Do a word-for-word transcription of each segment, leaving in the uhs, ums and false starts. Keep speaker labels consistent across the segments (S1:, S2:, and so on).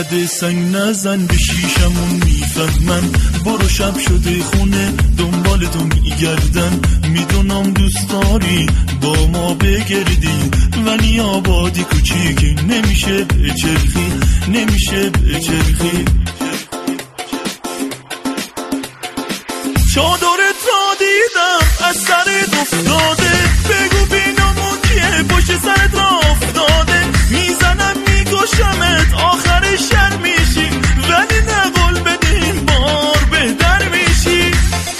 S1: اینقدر سنگ نزن به شیشمون میفهمن، برو شب شده خونه دنبال تو میگردن. میدونم دوست داری با ما بگردی، ولی آبادی کوچیک نمیشه بچرخی، نمیشه بچرخی. چادرت را دیدم از سرت افتاده، بگو بینامون کیه پشت سرت را افتاده. میزنم میکشمت آخر شر میشی، ولی نه قول بدین بار بهتر میشی.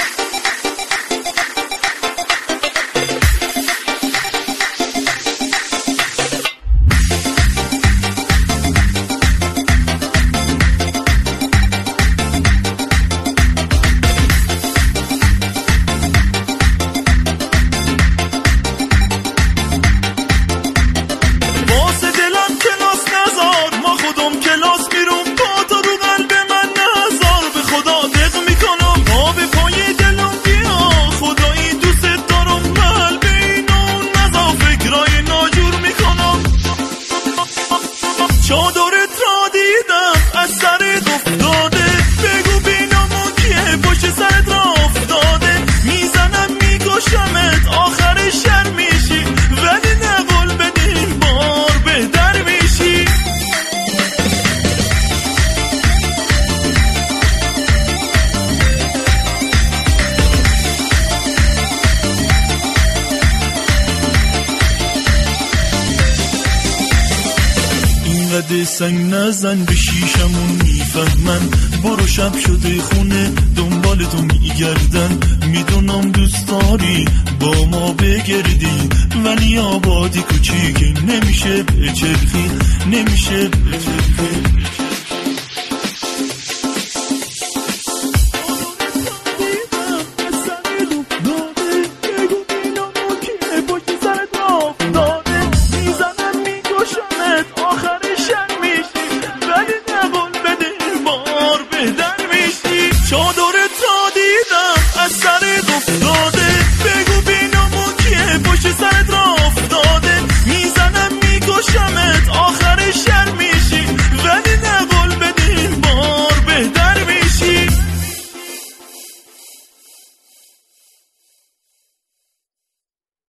S1: چادرت را دیدم از سرت افتاده، بگو بینامون کیه پشت سرت را افتاده. میزنم میکشمت آخر شر میشی، ولی نه قول بدین بار بهتر میشی. اینقدر سنگ نزن به شیشمون میفهمن، برو شب شده خونه دنبال تو میگردن. میدونم دوست داری با ما بگردی، ولی آبادی کوچیک نمیشه بچرخی، نمیشه بچرخی.